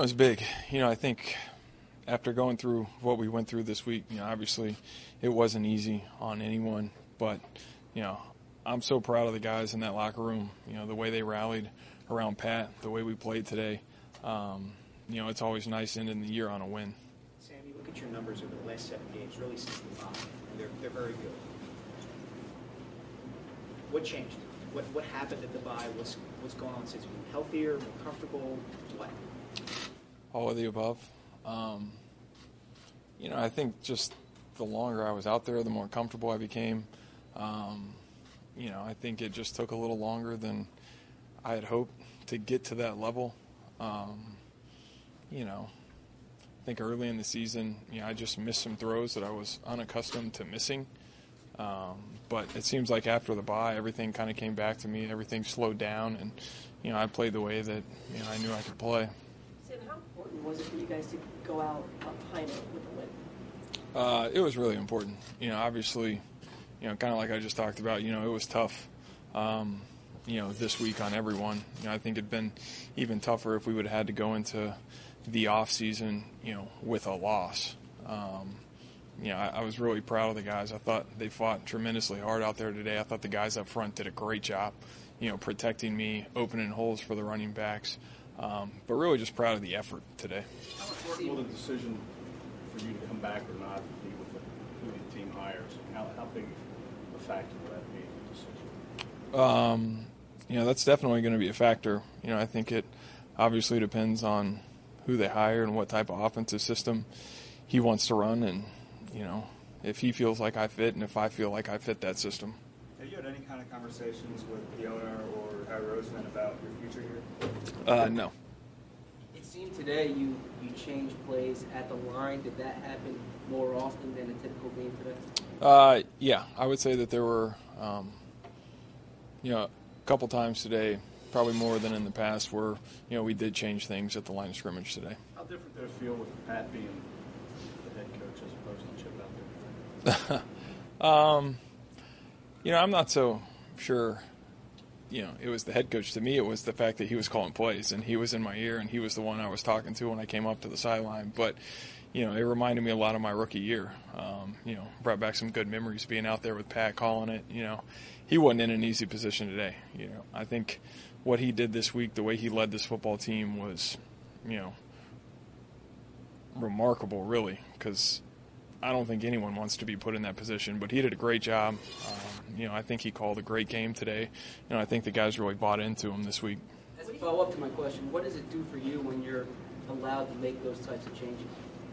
It's big. I think after going through what we went through this week, obviously it wasn't easy on anyone, but, I'm so proud of the guys in that locker room, the way they rallied around Pat, the way we played today. It's always nice ending the year on a win. Sam, you look at your numbers over the last 7 games, really since the bye, and they're very good. What changed? What happened at the bye? What's going on since? Are you healthier, more comfortable? What? All of the above. I think just the longer I was out there, the more comfortable I became. I think it just took a little longer than I had hoped to get to that level. I think early in the season, I just missed some throws that I was unaccustomed to missing. But it seems like after the bye, everything kind of came back to me. Everything slowed down, and I played the way that I knew I could play. Sam, how important was it for you guys to go out behind it with a win? It was really important. Obviously, kind of like I just talked about, it was tough, this week on everyone. I think it'd been even tougher if we would have had to go into the off season, with a loss. I was really proud of the guys. I thought they fought tremendously hard out there today. I thought the guys up front did a great job, protecting me, opening holes for the running backs. But really just proud of the effort today. How much work will the decision for you to come back or not be with who the team hires? How big a factor will that be in the decision? That's definitely going to be a factor. I think it obviously depends on who they hire and what type of offensive system he wants to run, and if he feels like I fit and if I feel like I fit that system. Have you had any kind of conversations with the owner or Harry Roseman about your future here? No. It seemed today you changed plays at the line. Did that happen more often than a typical game today? Yeah, I would say that there were, a couple times today, probably more than in the past, where, we did change things at the line of scrimmage today. How different did it feel with Pat being the head coach as opposed to Chip out there? I'm not so sure, it was the head coach. To me, it was the fact that he was calling plays, and he was in my ear, and he was the one I was talking to when I came up to the sideline. But, it reminded me a lot of my rookie year. Brought back some good memories being out there with Pat calling it. He wasn't in an easy position today. I think what he did this week, the way he led this football team was, remarkable, really, because I don't think anyone wants to be put in that position, but he did a great job. I think he called a great game today. I think the guys really bought into him this week. As a follow-up to my question, what does it do for you when you're allowed to make those types of changes?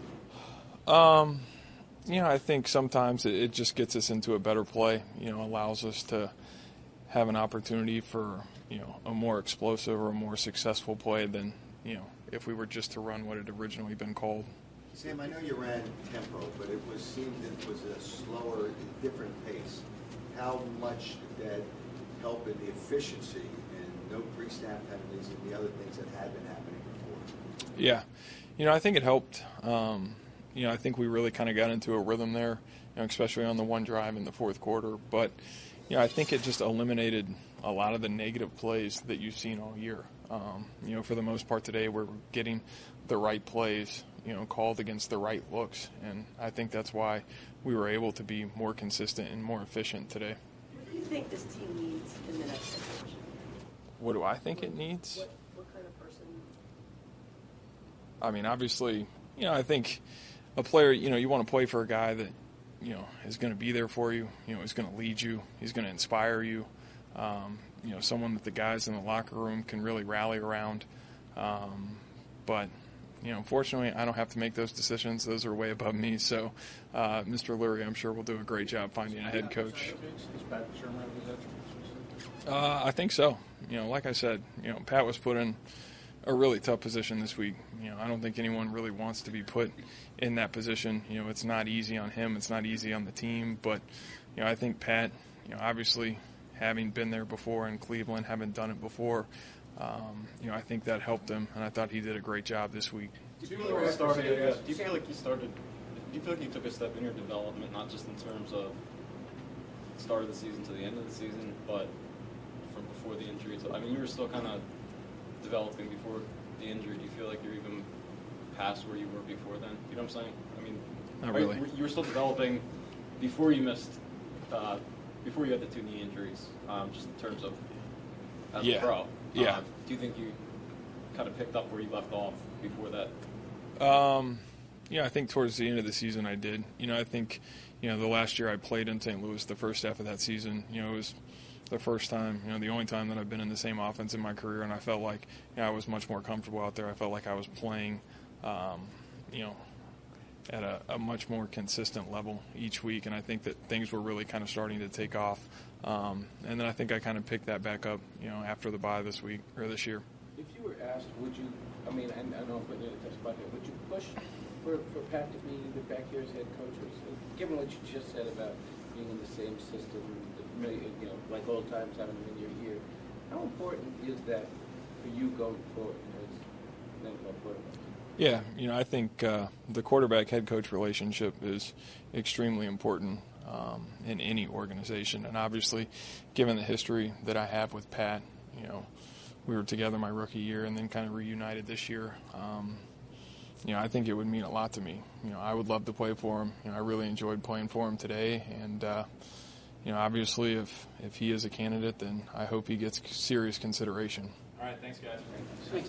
I think sometimes it just gets us into a better play, allows us to have an opportunity for, a more explosive or a more successful play than, if we were just to run what had originally been called. Sam, I know you ran tempo, but seemed it was a slower, different pace. How much did that help in the efficiency and no pre-snap penalties and the other things that had been happening before? Yeah. I think it helped. I think we really kind of got into a rhythm there, especially on the one drive in the fourth quarter. But, I think it just eliminated a lot of the negative plays that you've seen all year. For the most part today, we're getting the right plays, called against the right looks. And I think that's why we were able to be more consistent and more efficient today. What do you think this team needs in the next generation? What do I think it needs? What kind of person? I mean, obviously, I think a player, you want to play for a guy that, is going to be there for you, is going to lead you, he's going to inspire you, someone that the guys in the locker room can really rally around. But, unfortunately, I don't have to make those decisions. Those are way above me. So, Mr. Lurie, I'm sure will do a great job finding a head coach. I think so. Like I said, Pat was put in a really tough position this week. I don't think anyone really wants to be put in that position. It's not easy on him. It's not easy on the team. But, I think Pat, obviously having been there before in Cleveland, having done it before, I think that helped him, and I thought he did a great job this week. Do you feel like you took a step in your development, not just in terms of the start of the season to the end of the season, but from before the injury? I mean, you were still kind of developing before the injury. Do you feel like you're even past where you were before then? You know what I'm saying? I mean, Not really. You were still developing before you missed, before you had the 2 knee injuries, just in terms of as a pro. Yeah. Do you think you kind of picked up where you left off before that? Yeah, I think towards the end of the season I did. I think, the last year I played in St. Louis, the first half of that season, it was the first time, the only time that I've been in the same offense in my career, and I felt like I was much more comfortable out there. I felt like I was playing, at a much more consistent level each week, and I think that things were really kind of starting to take off. And then I think I kind of picked that back up, after the bye this week or this year. If you were asked, would you, I know I'm putting you in a tough spot here, would you push for Pat to be back here as head coach? Given what you just said about being in the same system, like old times having him in your ear, how important is that for you going forward as an NFL quarterback? Yeah, I think the quarterback-head coach relationship is extremely important in any organization. And obviously, given the history that I have with Pat, we were together my rookie year and then kind of reunited this year. I think it would mean a lot to me. I would love to play for him. I really enjoyed playing for him today. And, obviously, if he is a candidate, then I hope he gets serious consideration. All right, thanks, guys. Sweet.